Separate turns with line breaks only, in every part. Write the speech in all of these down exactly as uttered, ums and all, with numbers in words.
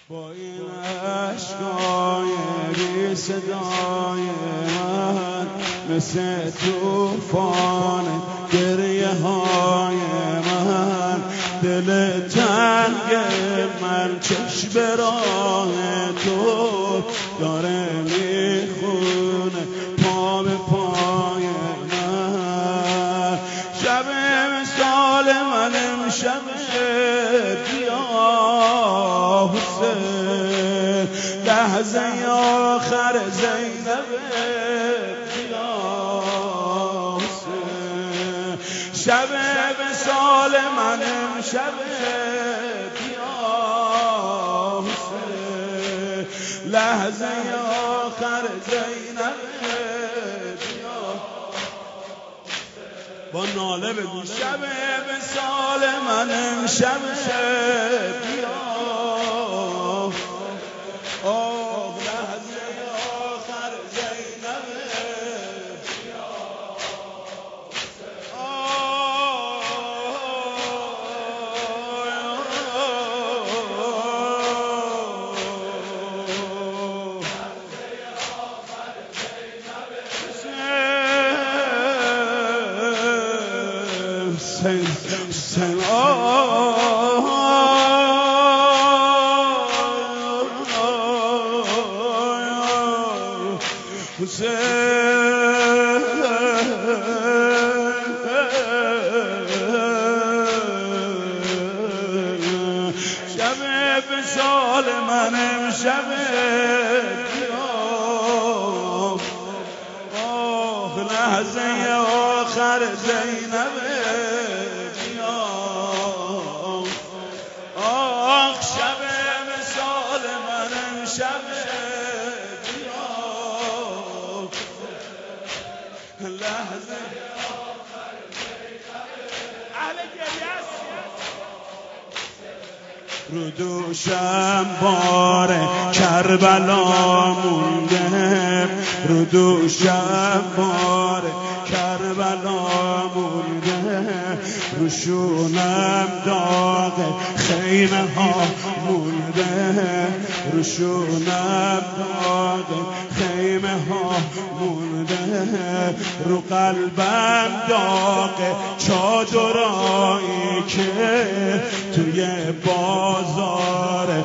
با این عشقای بی صدای من مثل توفان گریه های من دل تنگ من چشم به راه تو داره میخونه پا به پای من شب مثال من امشب بیا حسین لحظه آخر زینب بیا حسین شب مثال من امشب بیا حسین لحظه آخر زینب بیا با ناله بگو شب مثال من امشب بیا آه لحظه آخر زینب بیا Say, say, oh, شب بسال من امشب آه لحظه آخر زینب آخ شب مثال من امشب بیا لحظه اهل گریه رو دوشم بار کربلا مونده رو دوشم بار کربلا مونده رو شونم داغ خیمه ها مونده رو شونم داغ خیمه ها مونده رو قلبم داغ چادرایی که توی بازار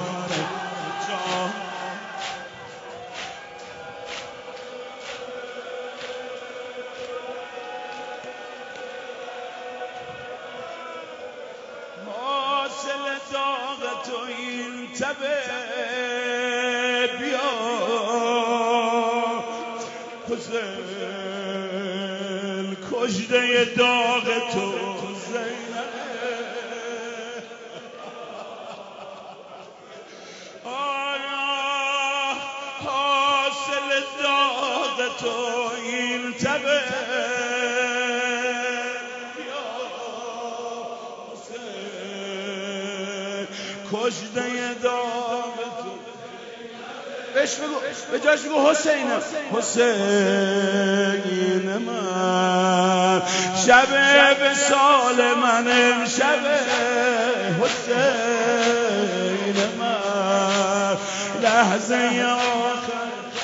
داغ تو این تبه بیا حسین کشته داغ تو زینب آیا حاصل داغ تو این تبه کشته داغ تو بهش بگو به جاش بگو حسین حسین من شب وصال من امشب حسین من لحظه آخر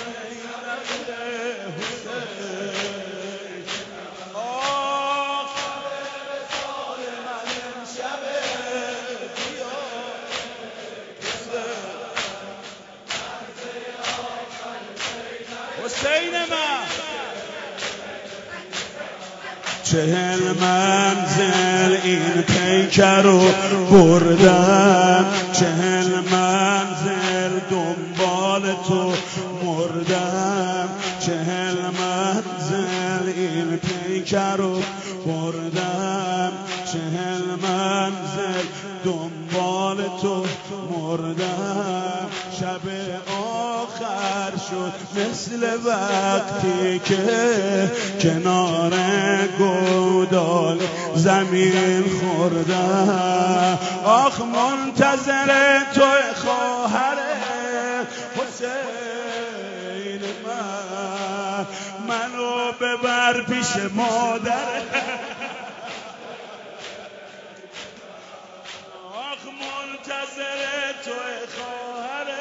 حسین من چهل منزل این پیکر رو بردم چهل منزل دنبال تو مردم چهل منزل این پیکر رو بردم چهل منزل دنبال تو مردم شب آخر شد مثل وقتی که کنار گودال زمین خوردم آخ منتظر تو خواهر حسین من منو ببر پیش مادر آخ منتظر تو خواهر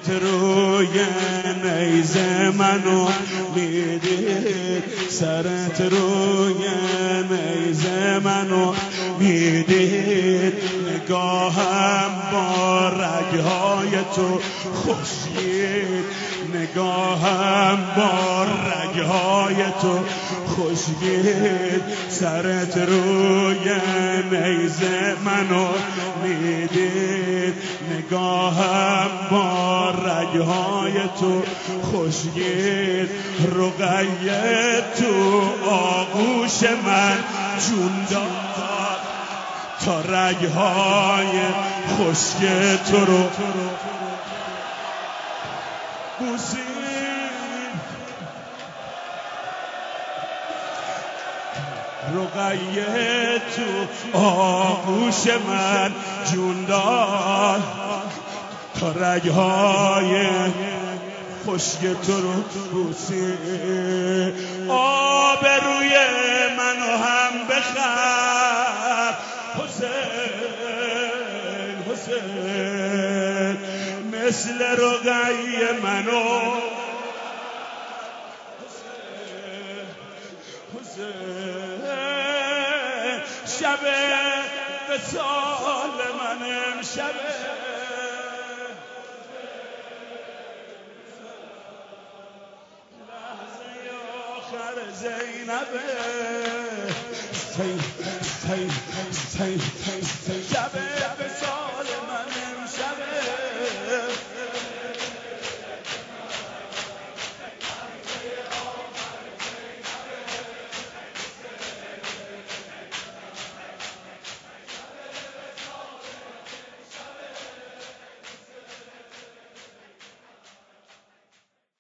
سرت روی نیزه منو میدید، سرت روی نیزه منو میدید، نگاهم با رگهای تو خورشید، نگاهم با رگهای تو خورشید، سرت روی نیزه منو میدید، نگاهم با رگهای تو خورشید، رقیه تو آغوش من جون داد تا رگهای خشک تو رو بوسید، رقیه تو آغوش من جون داد تا رگهای خشک تو رو بوسید، آب روی منو هم بخر حسین، حسین مثل رقیه منو شب وصال من امشبه، لحظه آخر زینبه، شب